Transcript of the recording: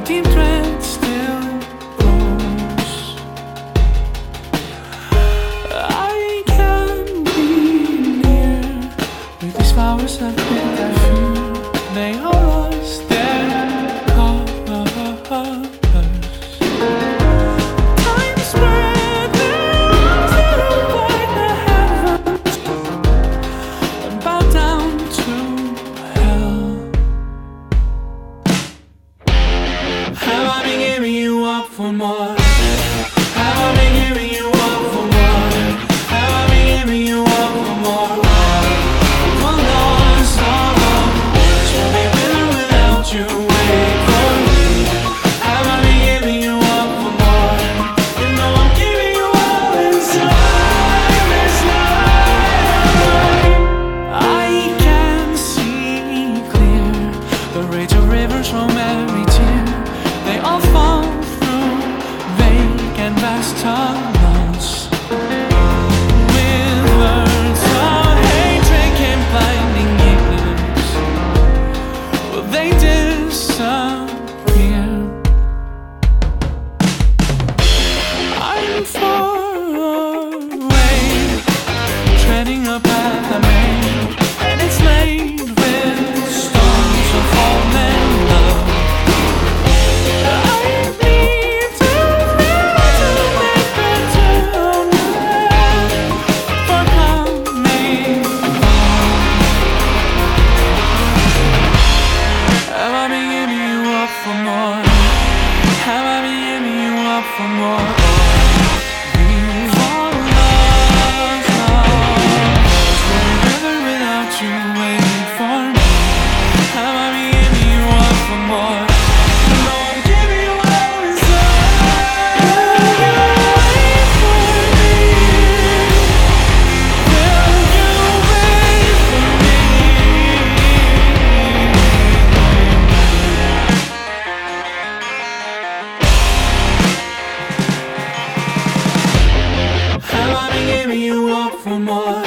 deep dread still grows. I can be near with these flowers that make I fear. They are lost their colors. Time spread their arms to like the heavens and bow down to hell. Have I been giving you up for more? Have I been giving you up for more? Have I been giving you up for more? For lost all of the words will be with or without you. Wait for me. Have I been giving you up for more? You know I'm giving you all inside this night. I can see clear the rage of rivers from every tear. They all fall through vague and vast tunnels. With words of hatred came blinding ignorance. Will they disappear? I'm far away, treading a path I made, and it's laid with stones of fallen love. Have I been giving you up for more? We've all lost now. With or without you waiting for me. Have I been giving you up for more? No, I'm giving you all inside. Wait for me. Will you wait for me? Have I been giving you up for more?